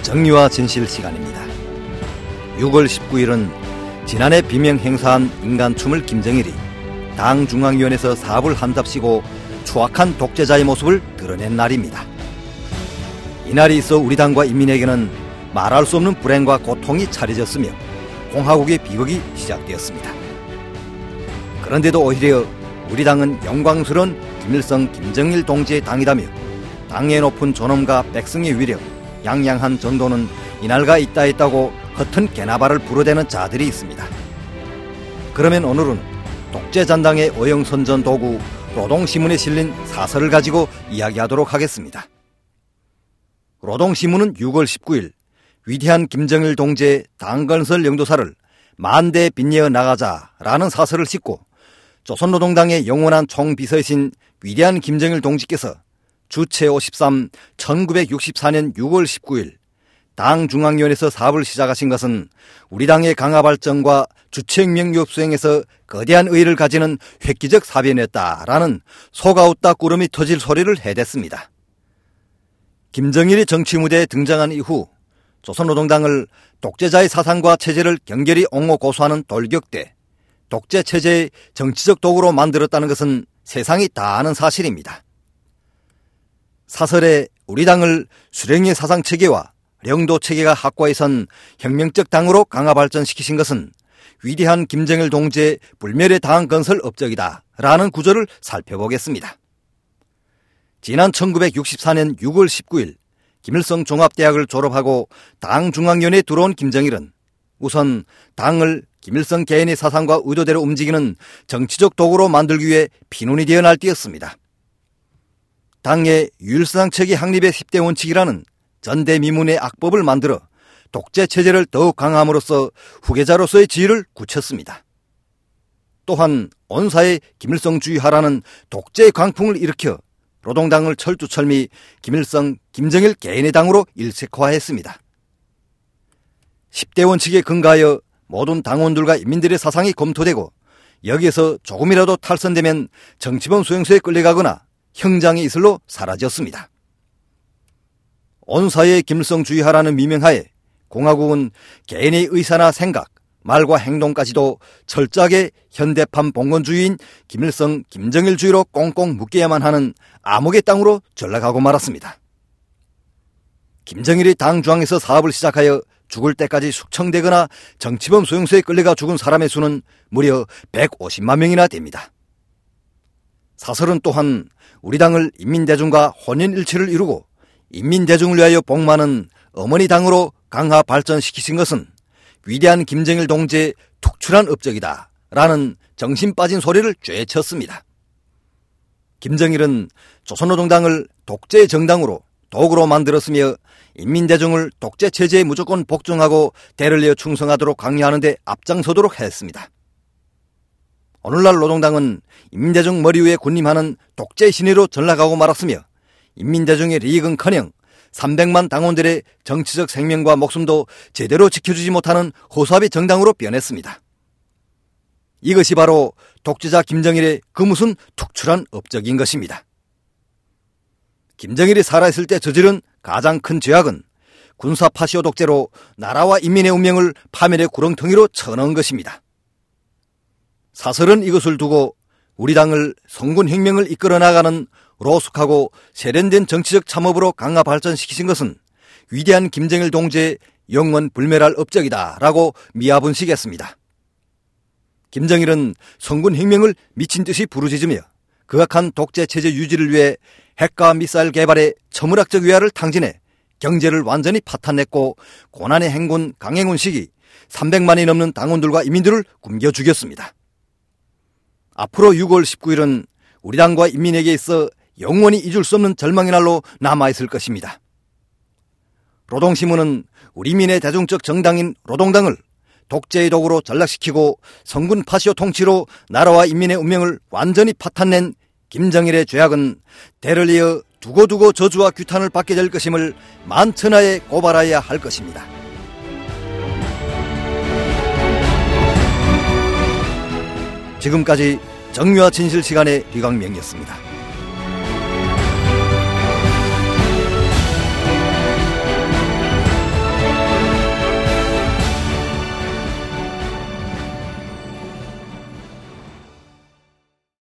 정의와 진실 시간입니다. 6월 19일은 지난해 비명 행사한 인간춤을 김정일이 당 중앙위원회에서 사업을 한답시고 추악한 독재자의 모습을 드러낸 날입니다. 이날이 있어 우리 당과 인민에게는 말할 수 없는 불행과 고통이 차려졌으며 공화국의 비극이 시작되었습니다. 그런데도 오히려 우리 당은 영광스러운 김일성, 김정일 동지의 당이다며 당의 높은 존엄과 백성의 위력, 양양한 전도는 이날과 있다 했다고 허튼 개나발을 부르대는 자들이 있습니다. 그러면 오늘은 독재잔당의 어영선전 도구 노동신문에 실린 사설을 가지고 이야기하도록 하겠습니다. 노동신문은 6월 19일 위대한 김정일 동지의 당건설 영도사를 만대 빛내어 나가자라는 사설을 싣고 조선노동당의 영원한 총비서이신 위대한 김정일 동지께서 주체 53 1964년 6월 19일 당 중앙위원회에서 사업을 시작하신 것은 우리 당의 강화 발전과 주체혁명 수행에서 거대한 의의를 가지는 획기적 사변이었다라는 속아 웃다 구름이 터질 소리를 해댔습니다. 김정일이 정치 무대에 등장한 이후 조선노동당을 독재자의 사상과 체제를 경결히 옹호 고수하는 돌격대, 독재체제의 정치적 도구로 만들었다는 것은 세상이 다 아는 사실입니다. 사설에 우리 당을 수령의 사상체계와 영도체계가 확고히 선 혁명적 당으로 강화 발전시키신 것은 위대한 김정일 동지의 불멸의 당 건설 업적이다 라는 구절을 살펴보겠습니다. 지난 1964년 6월 19일 김일성 종합대학을 졸업하고 당 중앙위원회에 들어온 김정일은 우선 당을 김일성 개인의 사상과 의도대로 움직이는 정치적 도구로 만들기 위해 피눈이 되어 날뛰었습니다. 당의 유일사상체계 확립의 10대 원칙이라는 전대미문의 악법을 만들어 독재체제를 더욱 강화함으로써 후계자로서의 지위를 굳혔습니다. 또한 온 사회에 김일성주의하라는 독재의 광풍을 일으켜 노동당을 철두철미 김일성, 김정일 개인의 당으로 일색화했습니다. 10대 원칙에 근거하여 모든 당원들과 인민들의 사상이 검토되고 여기에서 조금이라도 탈선되면 정치범 수용소에 끌려가거나 형장의 이슬로 사라졌습니다. 온 사회에 김일성주의하라는 미명하에 공화국은 개인의 의사나 생각, 말과 행동까지도 철저하게 현대판 봉건주의인 김일성, 김정일주의로 꽁꽁 묶여야만 하는 암흑의 땅으로 전락하고 말았습니다. 김정일이 당 중앙에서 사업을 시작하여 죽을 때까지 숙청되거나 정치범 수용소에 끌려가 죽은 사람의 수는 무려 150만 명이나 됩니다. 사설은 또한 우리 당을 인민대중과 혼연일치를 이루고 인민대중을 위하여 복무하는 어머니 당으로 강화 발전시키신 것은 위대한 김정일 동지의 특출한 업적이다 라는 정신 빠진 소리를 쬐쳤습니다. 김정일은 조선노동당을 독재의 정당으로 도구로 만들었으며 인민대중을 독재체제에 무조건 복종하고 대를 이어 충성하도록 강요하는 데 앞장서도록 했습니다. 오늘날 노동당은 인민대중 머리 위에 군림하는 독재 신의로 전락하고 말았으며 인민대중의利益은커녕 300만 당원들의 정치적 생명과 목숨도 제대로 지켜주지 못하는 허수아비 정당으로 변했습니다. 이것이 바로 독재자 김정일의 그 무슨 특출한 업적인 것입니다. 김정일이 살아있을 때 저지른 가장 큰 죄악은 군사 파시오 독재로 나라와 인민의 운명을 파멸의 구렁텅이로 쳐넣은 것입니다. 사설은 이것을 두고 우리 당을 성군혁명을 이끌어 나가는 로숙하고 세련된 정치적 참업으로 강화 발전시키신 것은 위대한 김정일 동지의 영원 불멸할 업적이다 라고 미화분식했습니다. 김정일은 성군혁명을 미친듯이 부르짖으며 극악한 독재체제 유지를 위해 핵과 미사일 개발에 천문학적 위화를 탕진해 경제를 완전히 파탄냈고 고난의 행군 강행군 시기 300만이 넘는 당원들과 인민들을 굶겨 죽였습니다. 앞으로 6월 19일은 우리 당과 인민에게 있어 영원히 잊을 수 없는 절망의 날로 남아있을 것입니다. 노동신문은 우리 민의 대중적 정당인 노동당을 독재의 도구로 전락시키고 성군 파시오 통치로 나라와 인민의 운명을 완전히 파탄낸 김정일의 죄악은 대를 이어 두고두고 저주와 규탄을 받게 될 것임을 만천하에 고발하여야 할 것입니다. 지금까지 정의와 진실 시간의 류광명이었습니다.